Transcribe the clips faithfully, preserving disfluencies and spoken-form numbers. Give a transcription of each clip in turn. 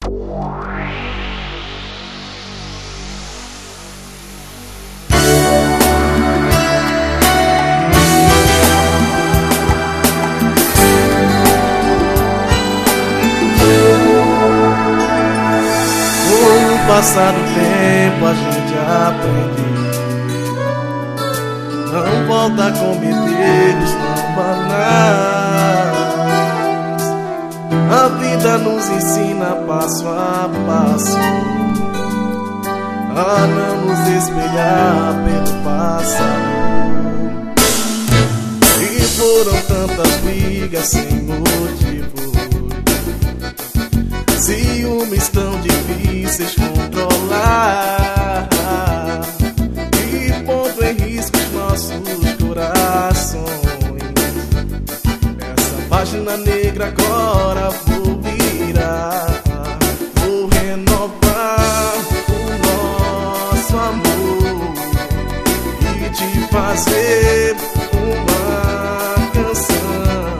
Passar do tempo a gente aprende, não volta a cometer os tão banais. A vida nos ensina passo a passo a não nos espelhar pelo passado. E foram tantas brigas sem motivo, ciúmes tão difíceis controlar, e pondo em risco os nossos corações. Essa página negra agora vou virar, vou renovar o nosso amor e te fazer uma canção.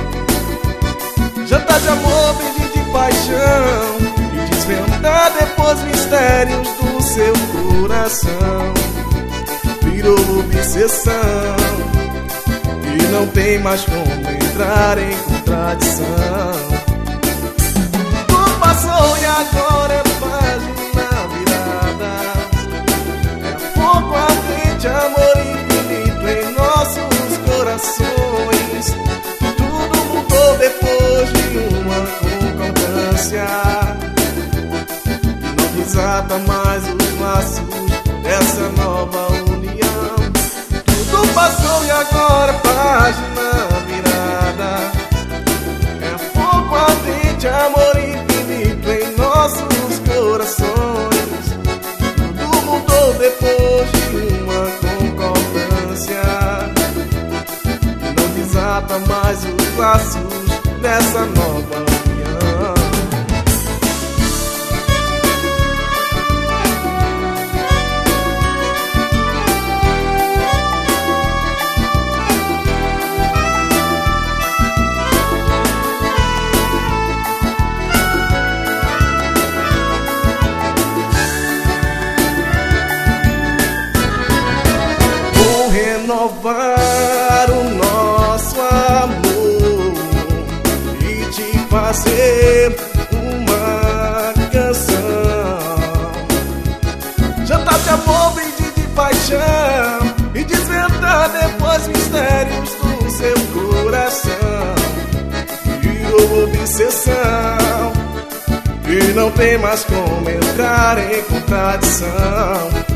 Jantar de amor, brinde de paixão, e desvendar depois mistérios do seu coração. Virou obsessão e não tem mais como entrar em contradição. Tudo passou e agora é página virada, é fogo ardente, amor infinito em nossos corações. Tudo mudou depois de uma concordância, e não desata mais os laços dessa nova união. Tudo passou e agora é página virada, é fogo ardente, amor infinito em nossos corações. Tudo mudou depois de uma concordância, e não desata mais os laços dessa nova união. Renovar o nosso amor e te fazer uma canção. Jantar de amor, brinde de paixão, e desvendar depois mistérios do seu coração. Virou obsessão e não tem mais como entrar em contradição.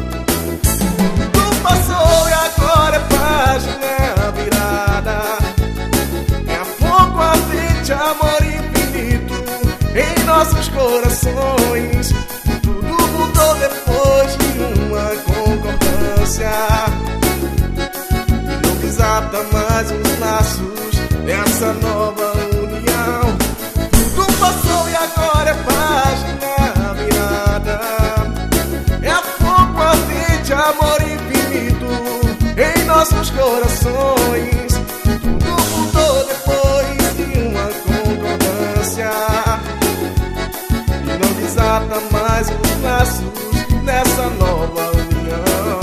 Passou e agora é página virada, é fogo ardente, amor infinito em nossos corações. Tudo mudou depois de uma concordância, e não desata mais os laços dessa nova união. Tudo passou e agora é página virada, é fogo ardente, amor em nossos corações. Tudo mudou depois de uma concordância, e não desata mais os laços dessa nova união.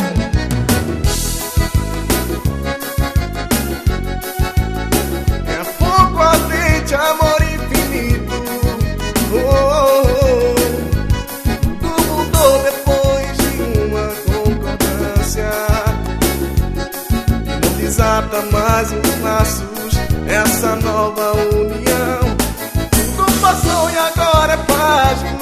É fogo ardente, amor infinito. Oh, oh, oh. Tudo mudou depois de uma concordância, desata mais os laços dessa nova união. Tudo passou e agora é página